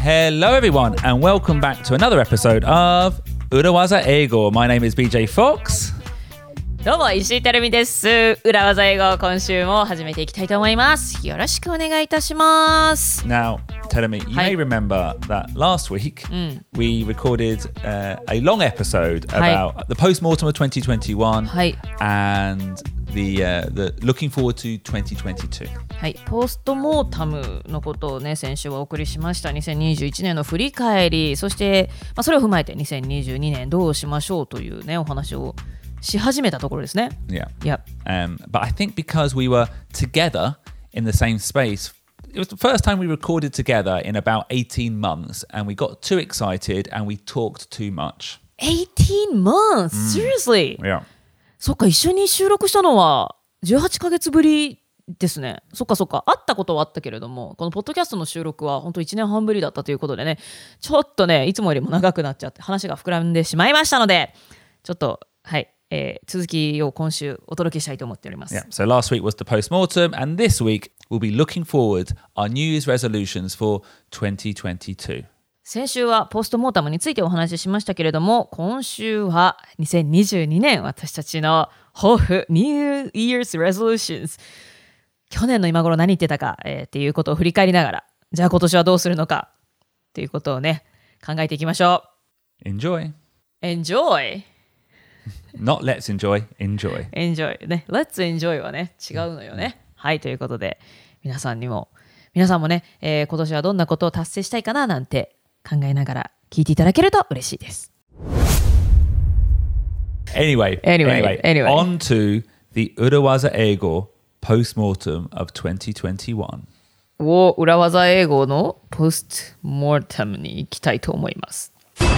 Hello everyone and welcome back to another episode of Urawaza Eigo. My name is BJ Fox. どうも石井てるみです。裏技英語今週も始めていきたいと思います。よろしくお願いいたします。 Now, Terumi, you may remember that last week we recorded a long episode about the post-mortem of 2021 and the looking forward to 2022. はい、ポストモータムのことをね先週はお送りしました。2021年の振り返り、そして、それを踏まえて2022年どうしましょうというねお話をし始めたところですね。 Yeah. Yep. But I think because we were together in the same space, it was the first time we recorded together in about 18 months and we got too excited and we talked too much. 18 months? Seriously? Yeah. そっか、一緒に収録したのは18ヶ月ぶりですね。そっか。会ったことはあったけれども、このポッドキャストの収録は本当1年半ぶりだったということでね、ちょっとね、いつもよりも長くなっちゃって話が膨らんでしまいましたので、ちょっと、はい。続きを今週お届けしたいと思っております。 Yeah, so last week was the post-mortem and this week we'll be looking forward our New Year's resolutions for 2022. 先週はポストモータムについてお話ししましたけれども、今週は2022年私たちの抱負 New Year's resolutions、 去年の今頃何言ってたか、っていうことを振り返りながら、じゃあ今年はどうするのかっていうことをね考えていきましょう。 Enjoy. Not let's enjoy, enjoy ね。Let's enjoy はね違うのよね。はい、ということで皆さんもね、今年はどんなことを達成したいかななんて考えながら聞いていただけると嬉しいです。 Anyway, on to the Urawaza Eigo post-mortem of 2021. 裏技英語のポストモータムに行きたいと思います。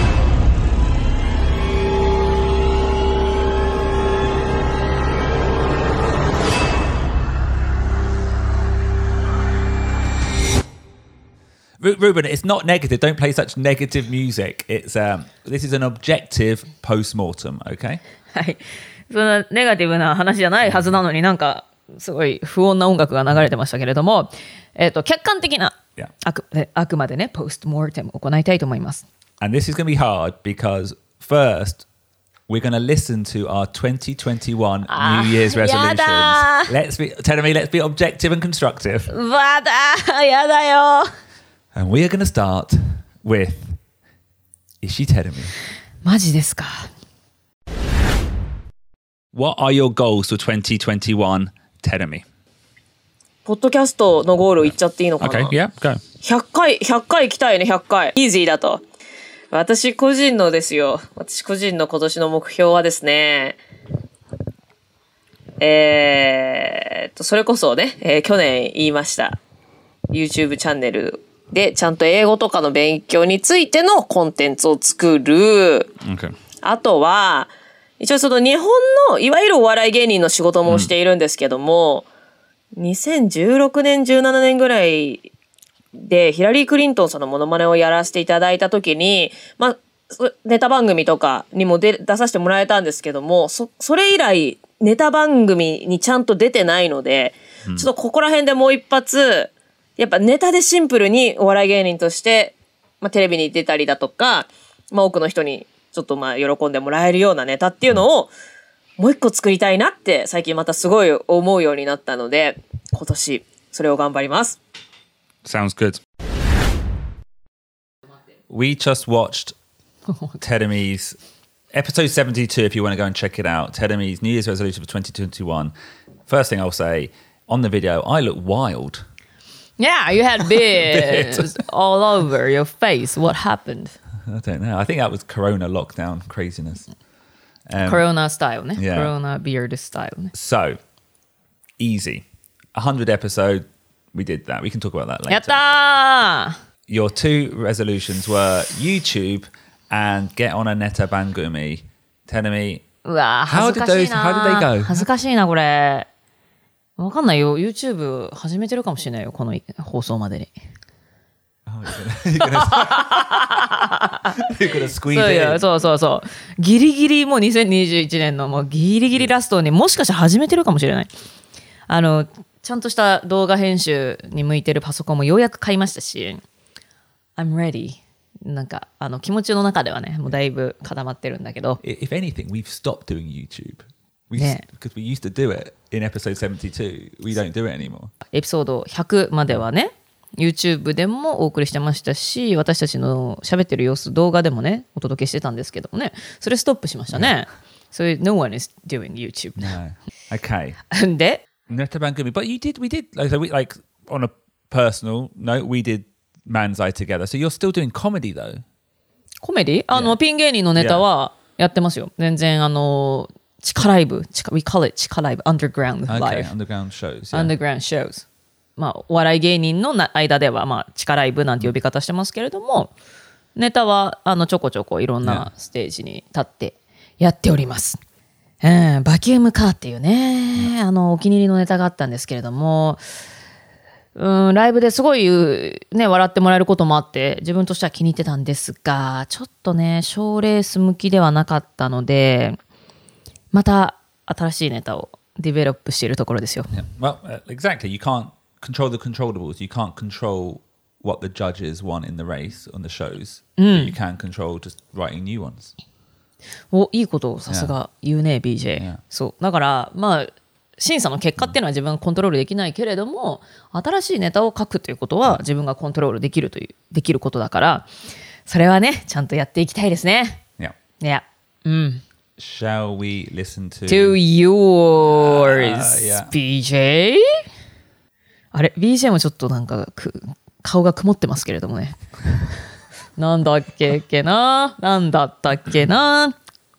Ruben, it's not negative. Don't play such negative music. It's this is an objective post-mortem, okay? はい。そんなネガティブな話じゃないはずなのになんかすごい不穏な音楽が流れてましたけれども、客観的なあくまでねポストモータムを行いたいと思います。 And this is going to be hard because first we're going to listen to our 2021 New Year's resolutions. Let's be objective and constructive. やだよ。 And we are going to start with Ishii Terumi. マジですか。 What are your goals for 2021, Terumi? ポッドキャストのゴール言っちゃっていいのかな？ Okay, yeah, go. 100回行きたいね、100回。イージーだと。私個人の今年の目標はですね、それこそね、去年言いました。YouTube チャンネルでちゃんと英語とかの勉強についてのコンテンツを作る。 Okay. あとは、一応その日本のいわゆるお笑い芸人の仕事もしているんですけども、2016年、17年ぐらいでヒラリー・クリントンさんのモノマネをやらせていただいたときに、ネタ番組とかにも出させてもらえたんですけども、それ以来ネタ番組にちゃんと出てないので、ちょっとここら辺でもう一発、やっぱネタでシンプルにお笑い芸人として、テレビに出たりだとか、多くの人にちょっと喜んでもらえるようなネタっていうのをもう一個作りたいなって最近またすごい思うようになったので、今年それを頑張ります。 Sounds good. We just watched Terumi's episode 72 if you want to go and check it out. Terumi's New Year's resolution for 2021. First thing I'll say, on the video, I look wild. Yeah, you had beards all over your face. What happened? I don't know. I think that was Corona lockdown craziness. Corona style ね。 Yeah. Corona beard style ね。 So, easy. 100 episode, we did that. We can talk about that later. やったー。 Your two resolutions were YouTube and get on a neta bangumi. Terumi, うわー、恥ずかしいな。 How did they go? 恥ずかしいな、これ。わかんないよ。YouTube 始めてるかもしれないよ。この放送までに。 You're gonna squeeze it in. そう。ギリギリもう2021年のもうギリギリラストにもしかして始めてるかもしれない。ちゃんとした動画編集に向いてるパソコンもようやく買いましたし、 I'm ready なんか気持ちの中ではねもうだいぶ固まってるんだけど If anything, we've stopped doing YouTube. Yeah. Because we used to do it in episode 72. We don't do it anymore. エピソード100まではね YouTube でもお送りしてましたし私たちの喋ってる様子動画でもねお届けしてたんですけどもねそれストップしましたね So no one is doing YouTube No. Okay. で Netta Bangumi. But we did, like on a personal note, we did Manzai together. So you're still doing comedy though? コメディピン芸人のネタはやってますよ全然地下ライブ We call it 地下ライブ Underground Live Okay, underground shows. Yeah. Underground shows まあお笑い芸人の間ではまあ地下ライブなんて呼び方してますけれどもネタはちょこちょこいろんなステージに立ってやっております、バキュームカーっていうねお気に入りのネタがあったんですけれどもライブですごいね笑ってもらえることもあって自分としては気に入ってたんですがちょっとね賞レース向きではなかったのでまた新しいネタをディベロップしているところですよ。 Yeah. Well, exactly. You can't control the controllables. You can't control what the judges want in the race on the shows. But you can control just writing new ones. いいことをさすが言うね BJ、そうだからまあ審査の結果っていうのは自分がコントロールできないけれども新しいネタを書くということは自分がコントロールできることだからそれはねちゃんとやっていきたいですね。 Yeah. Shall we listen to yours、BJ? あれ BJ もちょっとなんか顔が曇ってますけれどもねなんだっけななんだったっけな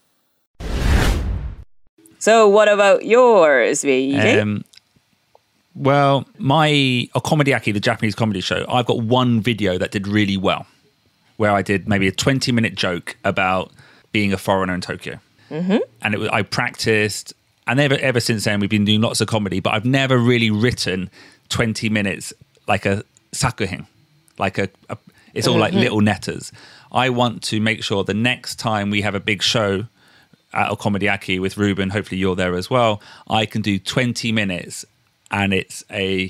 So what about yours, BJ? Well, my Okomediaki, the Japanese comedy show, I've got one video that did really well, where I did maybe a 20-minute joke about being a foreigner in Tokyo. Mm-hmm. And I practiced, and ever since then, we've been doing lots of comedy, but I've never really written 20 minutes like a sakuhin, it's all like little netters. I want to make sure the next time we have a big show at Okomediaki with Ruben, hopefully you're there as well, I can do 20 minutes and it's a,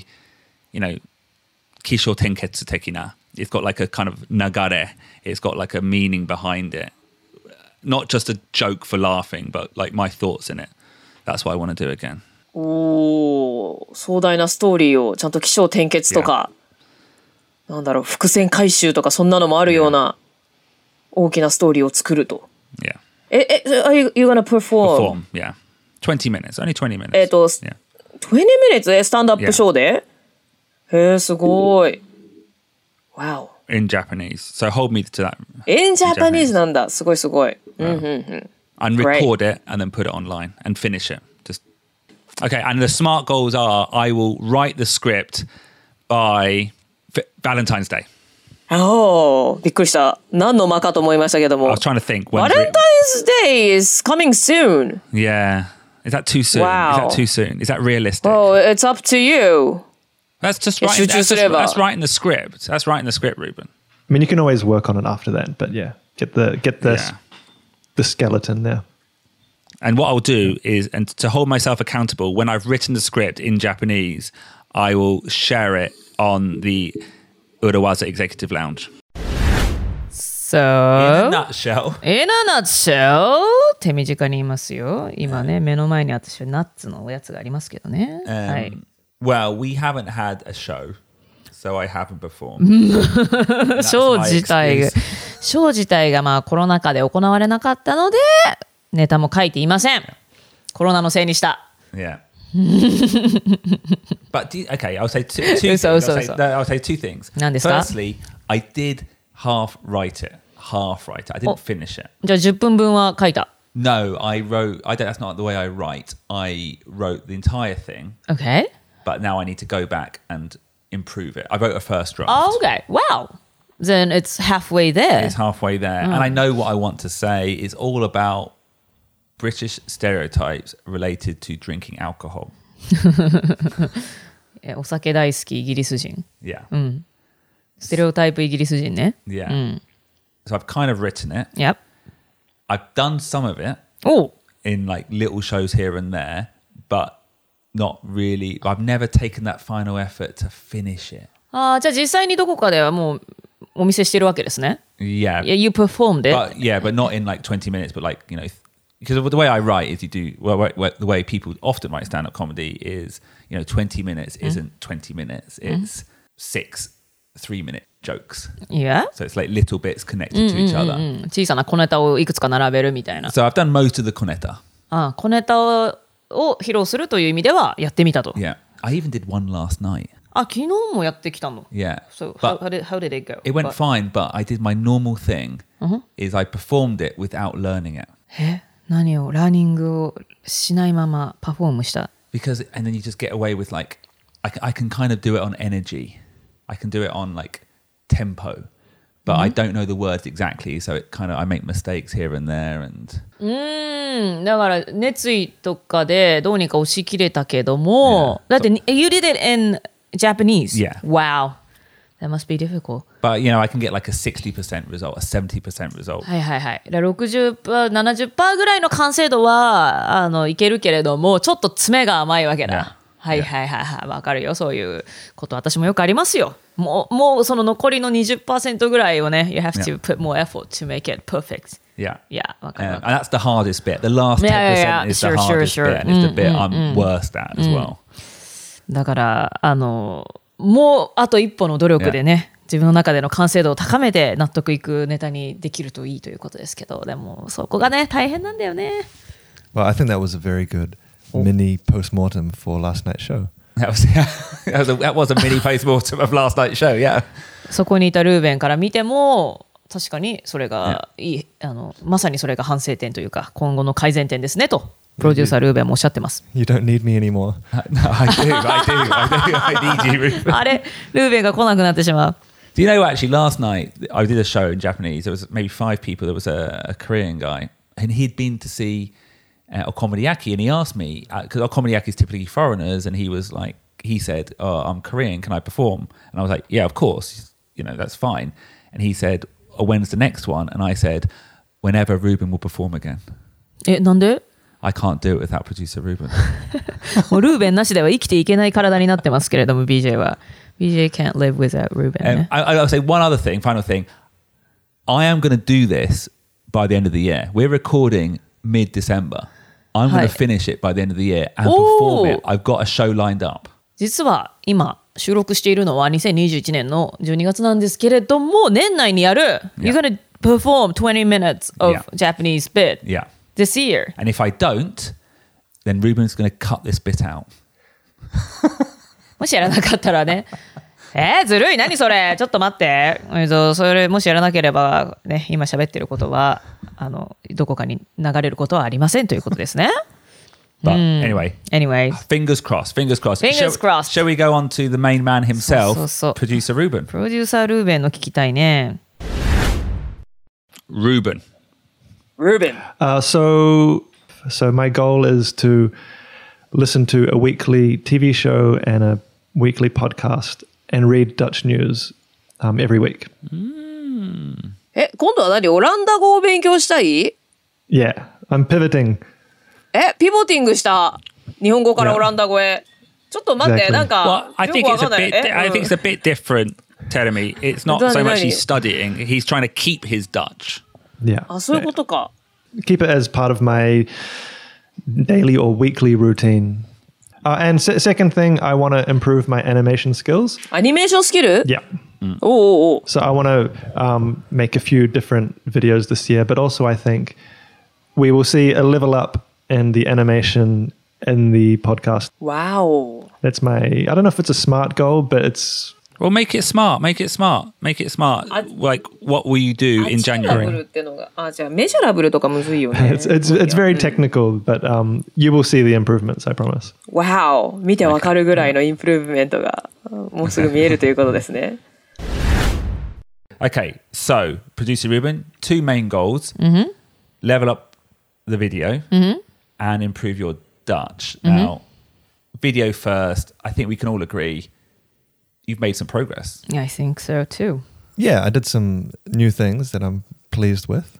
Kisho Tenketsu tekina. It's got like a kind of nagare. It's got like a meaning behind it. Not just a joke for laughing, but like my thoughts in it. That's what I want to do again. 壮大なストーリーをちゃんと起承転結とか、なんだろう、伏線回収とかそんなのもあるような大きなストーリーを作ると。 Yeah. Are you gonna perform? Yeah. 20 minutes, only 20 minutes. 20 minutes でスタンドアップショーで、へえ、すごい。Wow. In Japanese. So hold me to that. In Japanese なんだ。すごいすごい。 And record it and then put it online and finish it. Okay, and the smart goals are I will write the script by Valentine's Day. びっくりした。何の間かと思いましたけども。 I was trying to think. Valentine's Day is coming soon. Yeah. Is that too soon? Wow. Is that too soon? Is that realistic? Oh, it's up to you. That's just writing the script. That's writing the script, Ruben. I mean, you can always work on it after that, but yeah, get the skeleton there. And what I'll do is, and to hold myself accountable, when I've written the script in Japanese, I will share it on the Urawaza Executive Lounge. So, in a nutshell, 手短に言いますよ。今ね、目の前に私はナッツのおやつがありますけどね。はい。 Well, we haven't had a show, so I haven't performed. ショー自体がまあコロナ禍で行われなかったので、ネタも書いていません。コロナのせいにした。 Yeah. But okay, I'll say two things. I'll say two things. 何ですか? Firstly, I did half write it. I didn't finish it. じゃあ10分分は書いた。 No, that's not the way I write. I wrote the entire thing. Okay. But now I need to go back and improve it. I wrote a first draft. Oh, okay. Wow. Then it's halfway there. It's halfway there. And I know what I want to say is all about British stereotypes related to drinking alcohol. お酒大好きイギリス人。 Yeah. ステレオタイプイギリス人ね。 Yeah. So I've kind of written it. Yep. I've done some of it in like little shows here and there, but not really. I've never taken that final effort to finish it. じゃあ実際にどこかではもうお見せしてるわけですね。 Yeah. You performed it. But not in like 20 minutes, but like, you know, because the way I write is the way people often write stand-up comedy is, you know, 20 minutes isn't 20 minutes. It's 6 3-minute jokes. Yeah. So it's like little bits connected to each other. 小さな小ネタをいくつか並べるみたいな。 So I've done most of the 小ネタ. 小ネタを披露するという意味ではやってみたと。 Yeah. I even did one last night. 昨日もやってきたの。 Yeah. So how did it go? It went fine, but I did my normal thing is I performed it without learning it. 何をラーニングをしないままパフォームした。 Because and then you just get away with like I can kind of do it on energy. I can do it on like tempo, but I don't know the words exactly, so it kind of I make mistakes here and there and. だから熱意とかでどうにか押し切れたけども、だって you did it in Japanese. Yeah. Wow. That must be difficult. But you know, I can get like a 60% result, a 70% result. はいはいはい。60%、70% ぐらいの完成度はいけるけれども、ちょっと詰めが甘いわけだ。はいはいはいはい。わかるよ。そういうこと私もよくありますよ。もうその残りの 20% ぐらいをね、you have to put more effort to make it perfect. Yeah. Yeah. わかる。 And that's the hardest bit. The last 10% is the hardest bit, and it's the bit I'm worst at as well. だからもうあと一歩の努力でね、自分の中での完成度を高めて納得いくネタにできるといいということですけど、でもそこがね大変なんだよね。 Well, I think that was a very good mini post-mortem for last night's show. That was a mini post-mortem of last night's show, yeah. そこにいたルーベンから見ても確かにそれがいい、まさにそれが反省点というか今後の改善点ですねとプロデューサールーベンもおっしゃってます。 You don't need me anymore. No, I need you, Ruben. あれルーベンが来なくなってしまう。 Do you know actually last night I did a show in Japanese. There was maybe 5 people. There was a Korean guy and he'd been to see Okonomiyaki and he asked me because Okonomiyaki is typically foreigners and he said, "Oh, I'm Korean. Can I perform?" And I was like, "Yeah, of course. You know, that's fine." And he said, "Oh, when's the next one?" And I said, "Whenever Ruben will perform again." なんで I can't do it without producer Ruben. もうルーベンなしでは生きていけない体になってますけれども BJ は BJ can't live without Ruben、ね。 I'll say one other thing, final thing. I am going to do this by the end of the year. We're recording mid-December. I'm going to finish it by the end of the year and perform it. I've got a show lined up. 実は今収録しているのは2021年の12月なんですけれども年内にやる、You're going to perform 20 minutes of Japanese bit this year. And if I don't, then Ruben's going to cut this bit out. もしやらなかったらねずるい何それちょっと待ってそれもしやらなければね今喋ってることはどこかに流れることはありませんということですね。 But anyway, fingers crossed. Shall we go on to the main man himself, producer Ruben? プロデューサールーベンの聞きたいね。 Ruben. So my goal is to listen to a weekly TV show and a weekly podcast and read Dutch news every week. 今度は何オランダ語を勉強したい？ Yeah, I'm pivoting. ピボティングした日本語からオランダ語へ。ちょっと待って、なんか I think it's a bit different, Teremi. It's not so much he's studying. He's trying to keep his Dutch. Yeah. そういうことか。 Keep it as part of my daily or weekly routine. And second thing, I want to improve my animation skills. アニメーションスキル？ Yeah. So I want to make a few different videos this year, but also I think we will see a level up in the animation in the podcast. Wow. That's I don't know if it's a smart goal, but it's... Well, make it smart. Like, what will you do in January? じゃあメジャラブルとかむずいよね。 It's very technical, but you will see the improvements, I promise. Wow. 見てわかるぐらいのインプルーブメントがもうすぐ見えるということですね。 Okay, so producer Ruben, 2 main goals: level up the video and improve your Dutch. Now, video first. I think we can all agree you've made some progress. Yeah, I think so too. Yeah, I did some new things that I'm pleased with.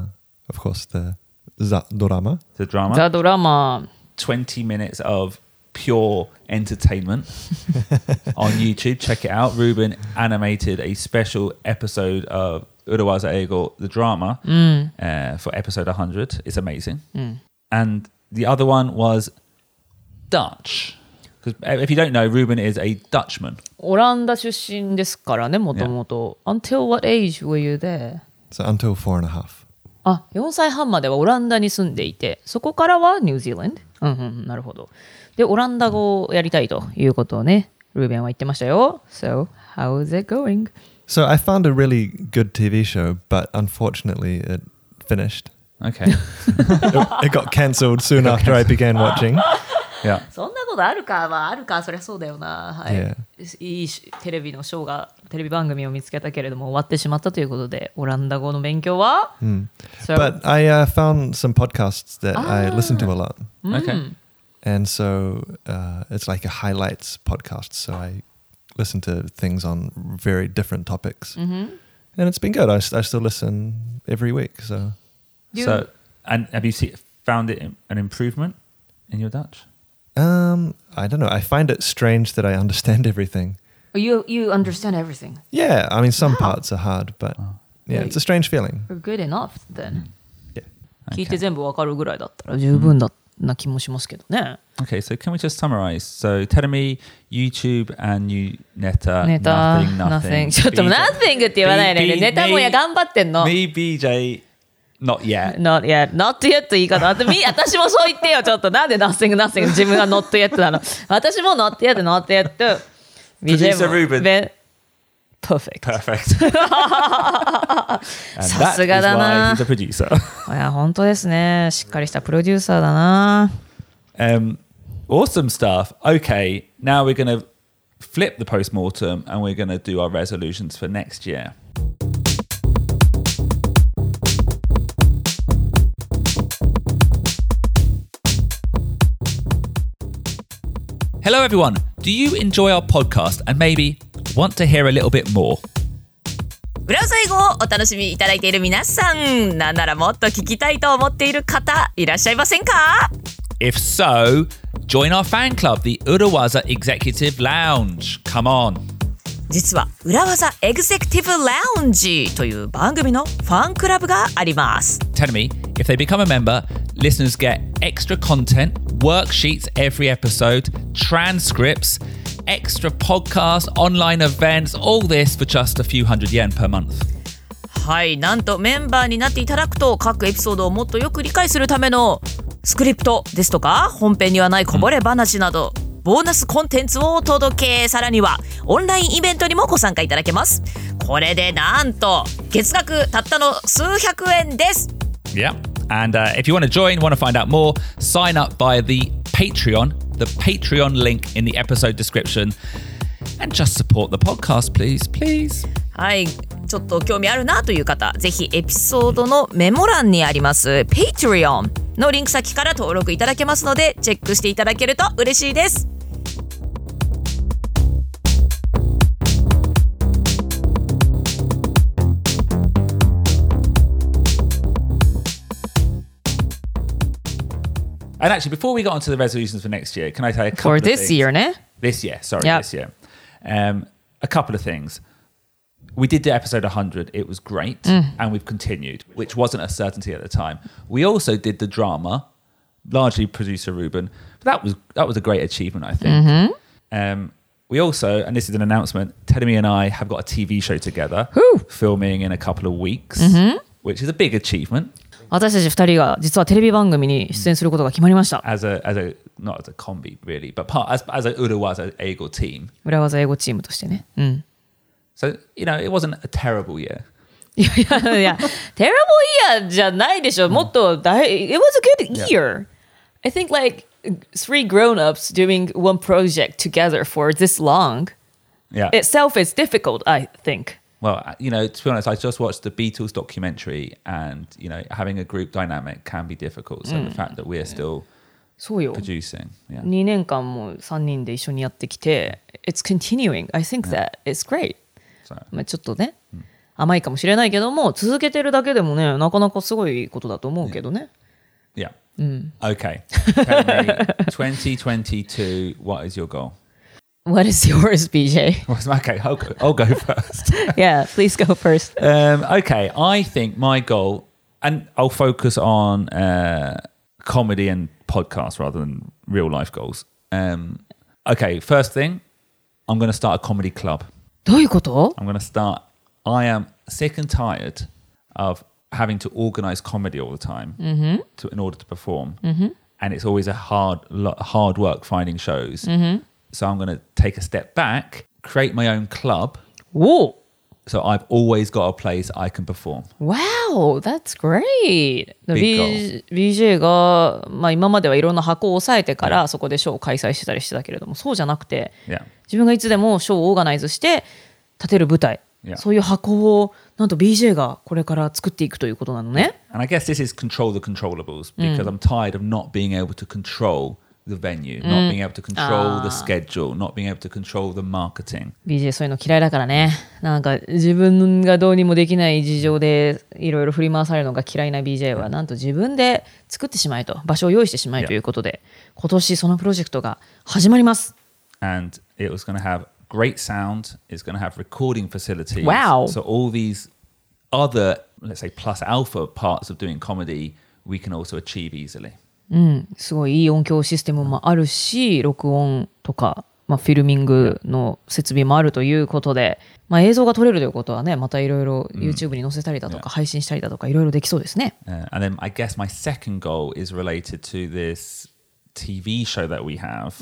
Of course, the drama. The drama. ザ・ドラマ 20 minutes of pure entertainment on YouTube. Check it out. Ruben animated a special episode of Urawaza Eigo, the drama, for episode 100. It's amazing. And the other one was Dutch. Because if you don't know, Ruben is a Dutchman. オランダ出身ですからね、もともと。Until what age were you there? So until 4.5. あ、4歳半まではオランダに住んでいて、そこからはニュージーランド。なるほど。で、オランダ語をやりたいということをね、ルーベンは言ってましたよ。So, how is it going? So I found a really good TV show, but unfortunately it finished. Okay. It got cancelled soon after I began watching. Yeah. そんなことあるか、まああるか、そりゃそうだよな。はい。 Yeah. いいテレビのショーが、テレビ番組を見つけたけれども終わってしまったということで、オランダ語の勉強は、So, But I found some podcasts that I listen to a lot. Okay. And so it's like a highlights podcast. So I listen to things on very different topics. And it's been good. I still listen every week. So And have you found it an improvement in your Dutch? I don't know. I find it strange that I understand everything. you understand everything. Yeah, I mean, some parts are hard, but yeah, it's a strange feeling. You're good enough then. Yeah. 聞いて全部わかるぐらいだったら十分だな気もしますけどね。 Okay, so can we just summarize? So, Terumi, YouTube, and you, Neta, ネタ nothing. ちょっと nothing って言わないでね。ネタもや頑張ってんの。 Me, BJ, not yet. Not yet. Not yet と言い方。私もそう言ってよ。ちょっとなんで nothing 自分が not yet なの。私も not yet not yet. Producer Ruben. Perfect. Perfect. And さすがだ that な。 is why he's a producer. いや本当ですね。しっかりしたプロデューサーだな。 Awesome stuff. Okay, now we're going to flip the post-mortem and we're going to do our resolutions for next year. Hello, everyone. Do you enjoy our podcast and maybe want to hear a little bit more? 裏技英語をお楽しみいただいている皆さん、なんならもっと聞きたいと思っている方いらっしゃいませんか？ If so, join our fan club, the Urawaza Executive Lounge. Come on. 実は裏技エグゼクティブラウンジという番組のファンクラブがあります。 Tell me, if they become a member, listeners get extra content, worksheets every episode, transcripts, extra podcasts, online events, all this for just a few hundred yen per month. はい、なんとメンバーになっていただくと各エピソードをもっとよく理解するためのスクリプトですとか本編にはないこぼれ話など、ボーナスコンテンツをお届け、さらにはオンラインイベントにもご参加いただけます。これでなんと月額たったの数百円です。 Yeah. And if you want to join, want to find out more, sign up via the Patreon link in the episode description, and just support the podcast, please. はい、ちょっと興味あるなという方、ぜひエピソードのメモ欄にあります Patreon のリンク先から登録いただけますので、チェックしていただけると嬉しいです。 And actually, before we get on to the resolutions for next year, can I tell you a couple For of this things? year ね。 This year, sorry, Yep. this year. A couple of things. We did the episode 100. It was great. And we've continued, which wasn't a certainty at the time. We also did the drama, largely producer Ruben. But that was a great achievement, I think. We also, and this is an announcement, Terumi and I have got a TV show together, filming in a couple of weeks, which is a big achievement. 私たち2人が実はテレビ番組に出演することが決まりました。 As a not as a combi really, but as a Urawaza Eigo team. 裏技英語チームとしてね。 So, it wasn't a terrible year. いや、terrible year じゃないでしょ。もっとIt was a good year. I think like 3 grown-ups doing one project together for this long Yeah. itself is difficult, I think. Well, to be honest, I just watched the Beatles documentary and, having a group dynamic can be difficult. So the fact that we're still そうよ。 producing. Yeah. 2年間も3人で一緒にやってきて It's continuing. I think that it's great. So, まあちょっとね、甘いかもしれないけども続けてるだけでもねなかなかすごいことだと思うけどね。 yeah. Okay. Tell me, 2022, what is your goal? What is yours, BJ? Okay, I'll go first. Yeah, please go first. Okay, I think my goal, and I'll focus on comedy and podcasts rather than real life goals. Okay, first thing, I'm going to start a comedy club. どういうこと? I'm going to start. I am sick and tired of having to organize comedy all the time in order to perform. And it's always a hard work finding shows. So I'm going to take a step back, create my own club. Whoa. So I've always got a place I can perform. Wow, that's great. Big goal. BJ が、今まではいろんな箱を押さえてからそこでショーを開催してたりしてたけれども、そうじゃなくて、自分がいつでもショーをオーガナイズして立てる舞台、そういう箱をなんと BJ がこれから作っていくということなのね。 And I guess this is control the controllables because I'm tired of not being able to control the venue, not being able to control the schedule, not being able to control the marketing. BJ そういうの嫌いだからね。なんか自分がどうにもできない事情でいろいろ振り回されるのが嫌いな BJ はなんと自分で作ってしまえと、場所を用意してしまえということで、今年そのプロジェクトが始まります。 And it was going to have great sound, it's going to have recording facilities. Wow. So all these other, let's say, plus alpha parts of doing comedy, we can also achieve easily. すごいいい音響システムもあるし、録音とか、フィルミングの設備もあるということで、映像が撮れるということはね、またいろいろ YouTube に載せたりだとか、配信したりだとかいろいろできそうですね。 And then I guess my second goal is related to this TV show that we have.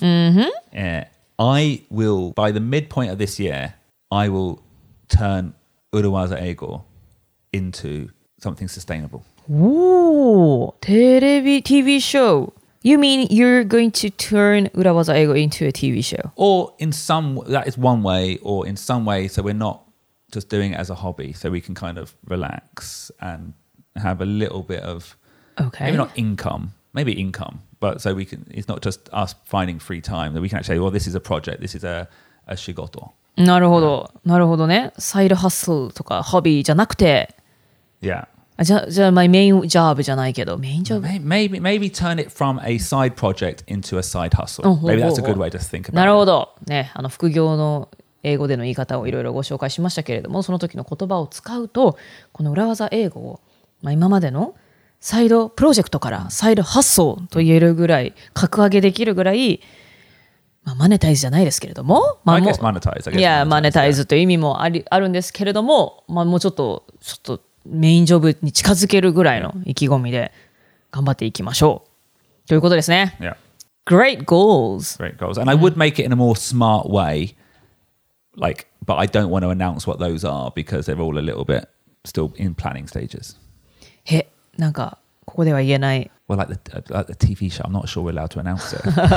I will, by the midpoint of this year, I will turn Urawaza Eigo into something sustainable. Ooh, TV show. You mean you're going to turn Urawaza Eigo into a TV show? Or in some, that is one way, or in some way, so we're not just doing it as a hobby, so we can kind of relax and have a little bit of, maybe not income, maybe income, but so we can, it's not just us finding free time, that we can actually say, well, this is a project, this is a shigoto. なるほど、なるほどね。サイドハッスルとかホビーじゃなくて、 Yeah. じゃあメインジョブじゃないけど、メインジョブ Maybe turn it from a side project into a side hustle. Maybe that's a good way to think about it. なるほど。ね、副業の英語での言い方をいろいろご紹介しましたけれども、その時の言葉を使うと、この裏技英語を、今までのサイドプロジェクトからサイドハッスルと言えるぐらい、格上げできるぐらい、マネタイズじゃないですけれども、 I guess monetize. いや、マネタイズという意味もあるんですけれども、もうちょっとメインジョブに近づけるぐらいの意気込みで頑張っていきましょうということですね。 Yeah. Great goals. Great goals. And I would make it in a more smart way, but I don't want to announce what those are because they're all a little bit still in planning stages. なんかここでは言えない。 Well, like the TV show, I'm not sure we're allowed to announce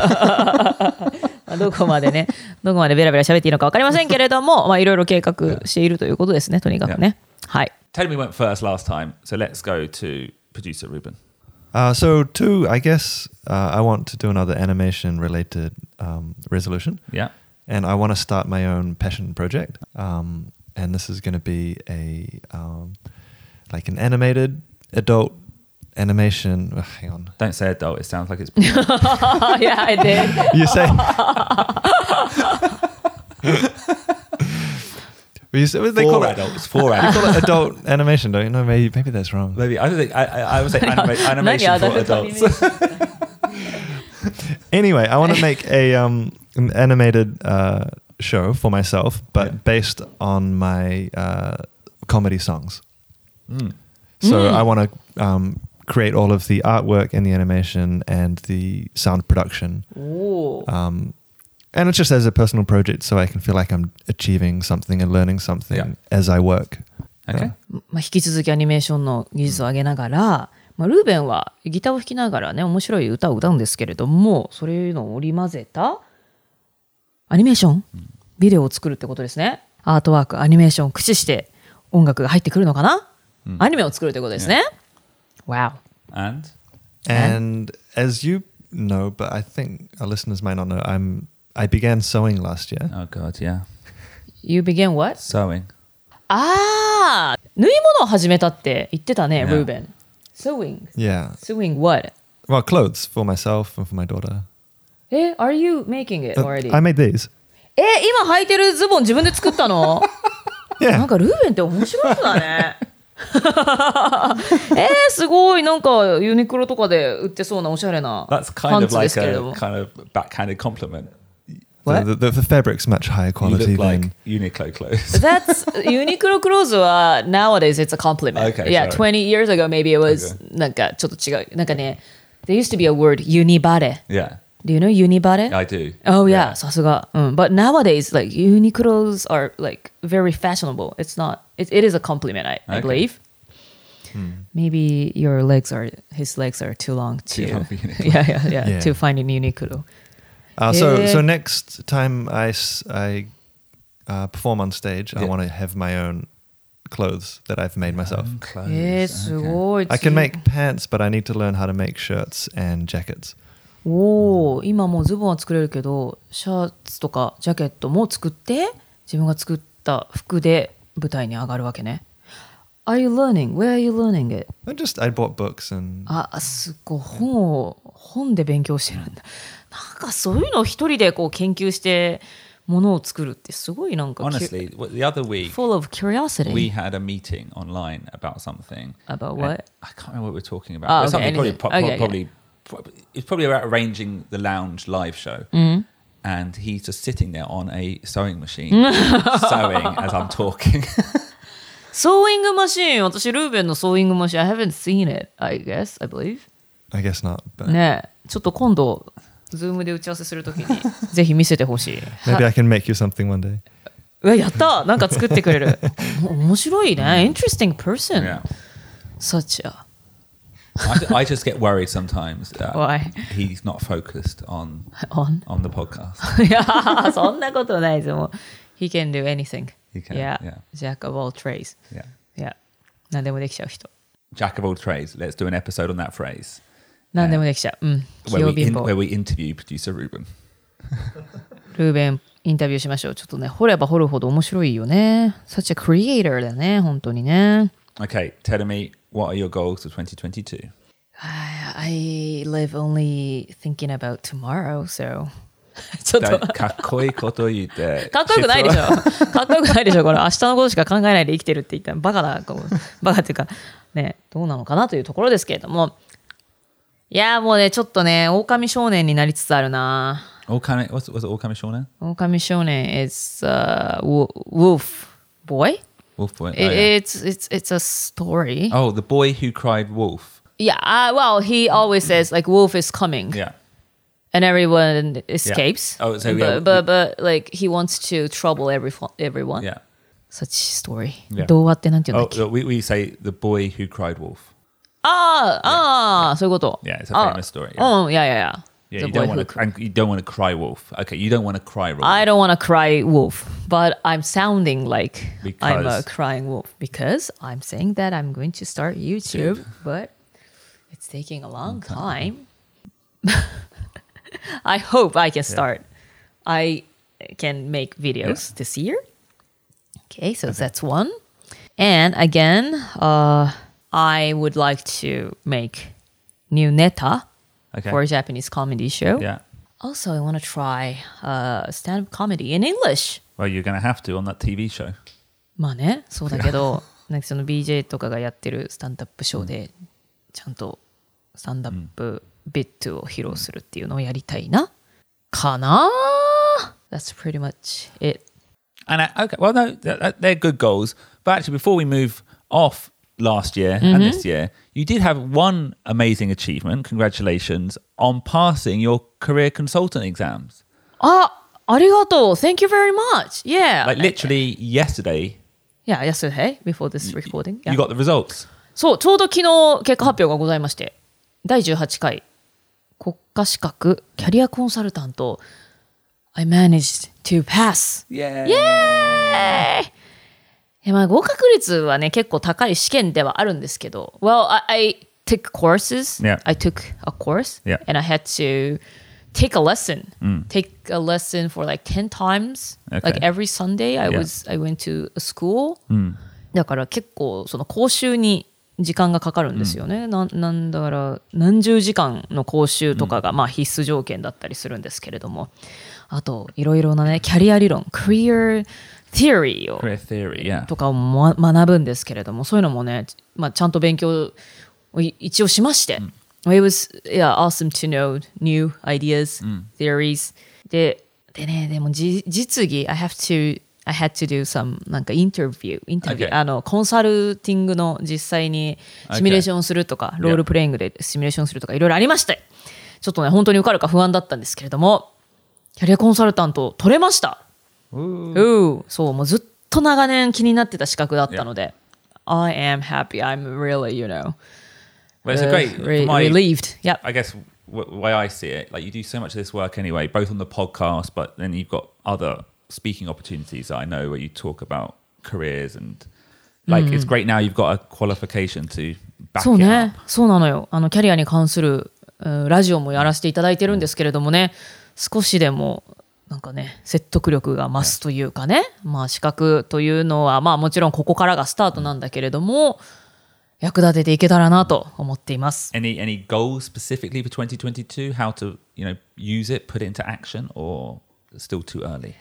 it. どこまでベラベラ喋っていいのか分かりませんけれども、いろいろ計画しているということですね、とにかくね。はい。 Teddy went first last time, so let's go to producer Ruben. So two, I guess I want to do another animation-related resolution. Yeah. And I want to start my own passion project. And this is going to be like an animated adult animation. Hang on. Don't say adult. It sounds like it's. Yeah, I did. You say. They call it adult. It's for adult. They call it adult animation, don't you? No, maybe that's wrong. Maybe I don't think I would say animation for adults. Anyway, I want to make an animated show for myself, but based on my comedy songs. So I want to create all of the artwork and the animation and the sound production. And it's just as a personal project, so I can feel like I'm achieving something and learning something as I work. Okay. 引き続きアニメーションの技術を上げながら、ルーベンはギターを弾きながらね、面白い歌を歌うんですけれども、それいうのを織り交ぜたアニメーション、ビデオを作るってことですね。アートワーク、アニメーションを駆使して音楽が入ってくるのかな、アニメを作るってことですね。Wow. And as you know, but I think our listeners might not know, I began sewing last year. Oh God, yeah. You began what? Sewing. 縫い物を始めたって言ってたね、ルーベン。Sewing. Yeah. Sewing what? Well, clothes for myself and for my daughter. Are you making it already? I made these. 今履いてるズボン自分で作ったの？ Yeah. なんかルーベンって面白い人だね。すごいなんかユニクロとかで売ってそうなおしゃれな That's パ kind ン of ツです like けれ a ども。 kind of backhanded compliment. What? The fabric's much higher You quality look like than. Uniqlo clothes. That's Uniqlo clothes は nowadays it's a compliment. Okay, yeah, sorry. 20 years ago maybe it was なんかちょっと違う。なんかね、there used to be a word unibare. Yeah, Do you know unibare? I do. Oh yeah, さすが。But nowadays like Uniqlos are like very fashionable. It's not. It is a compliment, I Okay. believe. Maybe his legs are too long Too long for Uniqlo. yeah, Yeah. to find in Uniqlo. So next time I perform on stage, I Yeah. want to have my own clothes that I've made myself. Clothes. すごい。 I can make pants, but I need to learn how to make shirts and jackets. 今もうズボンは作れるけどシャツとかジャケットも作って自分が作った服で舞台に上がるわけね。Are you learning? Where are you learning it? I bought books and すごい本で勉強してるんだ。なんかそういうのを一人でこう研究してものを作るってすごいなんか Honestly, the other week full of curiosity. we had a meeting online about something. About And what? I can't remember what we were talking about. Okay, Something anything. Okay, probably it's probably about arranging the lounge live show. And he's just sitting there on a sewing machine, sewing as I'm talking. ソーイングマシーン、私ルーベンのソーイングマシーン I haven't seen it, I believe. I guess not. But ねえ、ちょっと今度ズームで打ち合わせするときにぜひ見せてほしい。 maybe I can make you something one day. やったなんか作ってくれる。面白いね。Interesting person. Yeah. Such a I just get worried sometimes that Why? he's not focused on on. the podcast. いやそんなことないですもう。He can do anything. He can, Yeah. yeah. Jack of all trades. Yeah. Yeah. 何でもできちゃう人。 Jack of all trades. Let's do an episode on that phrase. 何でもできちゃう。器 Where 用 we, 貧乏。 where we interview producer Ruben. ルーベンインタビューしましょう。ちょっとね、掘れば掘るほど面白いよね。Such a creator だよね、本当にね。 Okay, tell me, what are your goals for 2022? I live only thinking about tomorrow, so ちょっとかっこいいこと言って。 かっこよくないでしょ。かっこよくないでしょ。これ明日のことしか考えないで生きてるって言ったらバカな、バカっていうかね、どうなのかなというところですけれども。いやもうね、ちょっとね、狼少年になりつつあるな。 What's it Okami Shonen? 狼少年 is wolf boy. Wolf Boy. Oh, yeah. It's a story. Oh, the boy who cried wolf. Yeah, well, he always says like wolf is coming. Yeah. And everyone escapes. Oh, so yeah, but like he wants to trouble everyone. Yeah. Such story. Yeah. 童話ってなんて言うん Oh, だっけ？ we say the boy who cried wolf. そういうこと。 Yeah, it's a famous story. Yeah. Yeah, The you boy don't want who to, and you don't want to cry wolf. Okay, you don't want to cry wolf. I don't want to cry wolf, but I'm sounding like I'm a Because- crying wolf because I'm saying that I'm going to start YouTube, but it's taking a long time. I hope I can start. I can make videos this year. Okay, so that's one. And again, I would like to make new neta Okay. for a Japanese comedy show. Yeah. Also, I want to try stand-up comedy in English. Well, you're going to have to on that TV show. まあね、そうだけど、なんかその BJ とかがやってるスタンダップショーで、ちゃんとスタンダップビットを披露するっていうのをやりたいな。かな？That's pretty much it. And okay, well, no, they're good goals. But actually, before we move off last year and this year, you did have one amazing achievement. Congratulations on passing your career consultant exams. ありがとう。Thank you very much. Yeah. Like literally yesterday, Yeah, yesterday, before this recording. you got the results. そう、ちょうど昨日結果発表がございまして、第18回国家資格キャリアコンサルタント I managed to pass. Yeah. まあ合格率はね結構高い試験ではあるんですけど Well, I took courses. Yeah. I took a course. Yeah. And I had to take a lesson. Take a lesson for like 10 times. Okay. Like every Sunday I Yeah. went to a school. だから結構その講習に時間がかかるんですよね、なんだから何十時間の講習とかがまあ必須条件だったりするんですけれども、あといろいろなねキャリア理論 Career Theory をとかを学ぶんですけれども、そういうのもね、まあ、ちゃんと勉強を一応しまして、It was awesome to know new ideas, theories でね、でも実技 I had to do some なんかインタビュー、コンサルティングの実際にシミュレーションするとか、ロールプレイングでシミュレーションするとかいろいろありまして、ちょっとね本当に受かるか不安だったんですけれども、キャリアコンサルタント取れました。そうもうずっと長年気になってた資格だったので、I am happy. I'm really, Well, it's a great, relieved. Yeah. I guess way I see it, like you do so much of this work anyway, both on the podcast, but then you've got other speaking opportunities that I know where you talk about careers and like it's great now you've got a qualification to back そう it ね、 up. そうなのよ。キャリアに関するラジオもやらせていただいてるんですけれどもね、少しでもなんかね説得力が増すというかね、まあ資格というのはまあもちろんここからがスタートなんだけれども、役立てていけたらなと思っています。 Any goals specifically for 2022? How to, use it, put it into action, or still too early?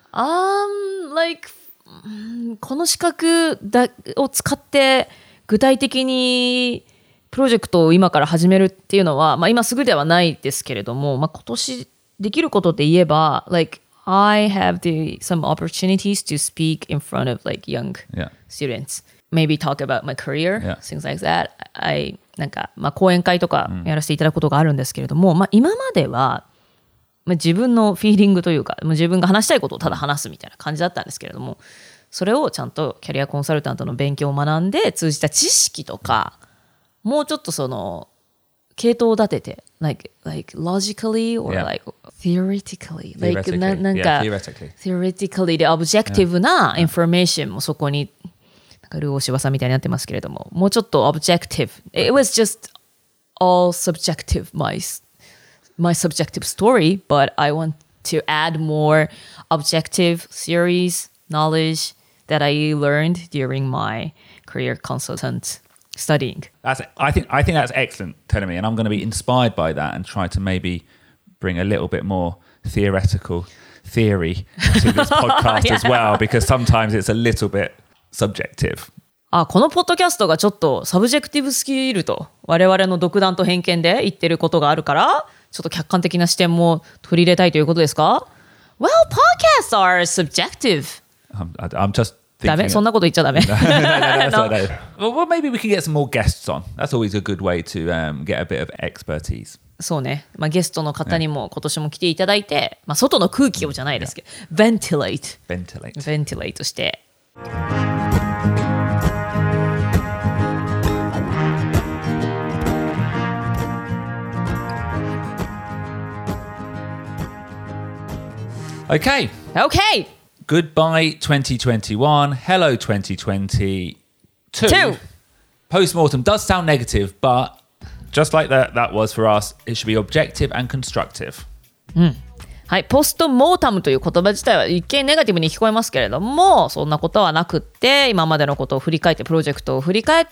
Like この資格を使って具体的にプロジェクトを今から始めるっていうのは、まあ、今すぐではないですけれども、まあ、今年できることで言えば like I have some opportunities to speak in front of like young students. Maybe talk about my career, things like that. なんか、まあ、講演会とかやらせていただくことがあるんですけれども、まあ、今までは、まあ、自分のフィーリングというか、自分が話したいことをただ話すみたいな感じだったんですけれども、それをちゃんとキャリアコンサルタントの勉強を学んで通じた知識とか、もうちょっとその系統を立てて like logically or like theoretically like なんか theoretically で objective な information もそこにルー大柴さんみたいになってますけれども、もうちょっと objective. It was just all subjective, my subjective story, but I want to add more objective series knowledge that I learned during my career consultant studying. I think that's excellent, Tenemi, and I'm going to be inspired by that and try to maybe bring a little bit more theoretical theory to this podcast as well, because sometimes it's a little bit subjective. このポッドキャストがちょっとサブジェクティブすぎると我々の独断と偏見で言ってることがあるから、ちょっと客観的な視点も取り入れたいということですか？ Well, podcasts are subjective. I'm just thinking ダメ、そんなこと言っちゃダメ。 No. Well, maybe we can get some more guests on. That's always a good way to get a bit of expertise. そうね、まあ、ゲストの方にも今年も来ていただいて、まあ、外の空気をじゃないですけど、ventilate して。 Okay. Goodbye 2021. Hello 2022. Postmortem does sound negative, but just like that was for us, it should be objective and constructive. はい、ポストモータムという言葉自体は一見ネガティブに聞こえますけれども、そんなことはなくって、今までのことを振り返って、プロジェクトを振り返って、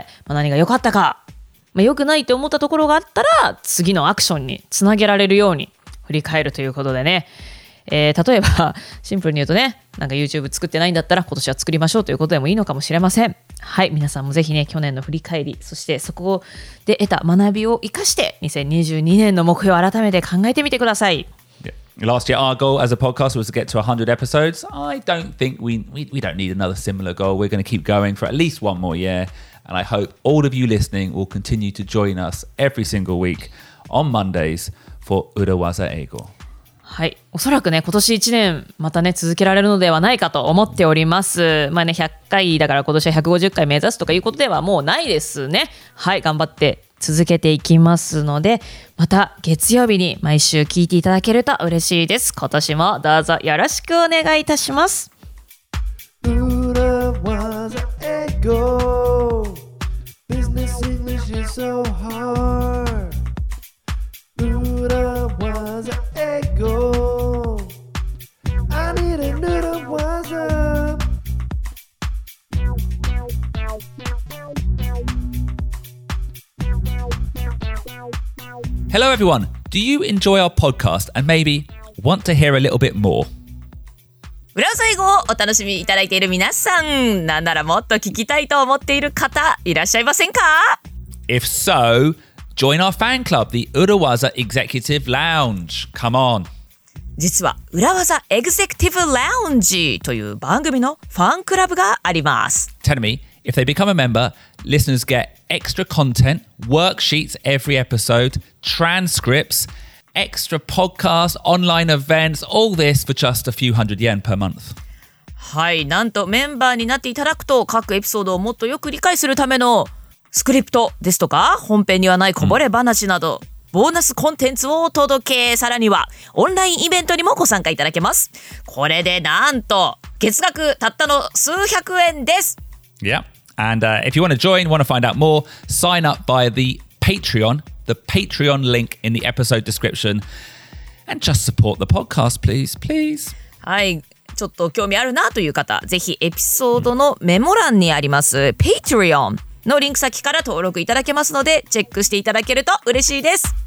何が良かったか、良くないと思ったところがあったら次のアクションにつなげられるように振り返るということでね、例えばシンプルに言うとね、なんか YouTube 作ってないんだったら今年は作りましょうということでもいいのかもしれません。はい、皆さんもぜひね、去年の振り返り、そしてそこで得た学びを生かして2022年の目標を改めて考えてみてください。 Last year, our goal as a podcast was to get to 100 episodes. I don't think we don't need another similar goal. We're going to keep going for at least one more year. And I hope all of you listening will continue to join us every single week on Mondays for Urawaza Eigo. はい、おそらくね、今年1年またね、続けられるのではないかと思っております。まあね、100回だから今年は150回目指すとかいうことではもうないですね。はい、頑張って続けていきますので、また月曜日に毎週聞いていただけると嬉しいです。今年もどうぞよろしくお願いいたします。Urawaza Eigo. Business English is so hard. Urawaza Eigo. I need a Urawaza. Hello everyone. Do you enjoy our podcast and maybe want to hear a little bit more? 裏技英語をお楽しみいただいている皆さん、なんならもっと聞きたいと思っている方いらっしゃいませんか？ If so, join our fan club, the Urawaza Executive Lounge. Come on. 実は裏技エグゼクティブラウンジという番組のファンクラブがあります。 Tell me, if they become a member, listeners get extra content, worksheets every episode, transcripts, extra podcasts, online events, all this for just a few hundred yen per month. はい、なんとメンバーになっていただくと各エピソードをもっとよく理解するためのスクリプトですとか本編にはないこぼれ話など、ボーナスコンテンツをお届け、さらにはオンラインイベントにもご参加いただけます。これでなんと月額たったの数百円です。 Yeah. And if you want to join, want to find out more, sign up by the Patreon link in the episode description, and just support the podcast, please. はい、ちょっと興味あるなという方、ぜひエピソードのメモ欄にあります Patreon のリンク先から登録いただけますので、チェックしていただけると嬉しいです。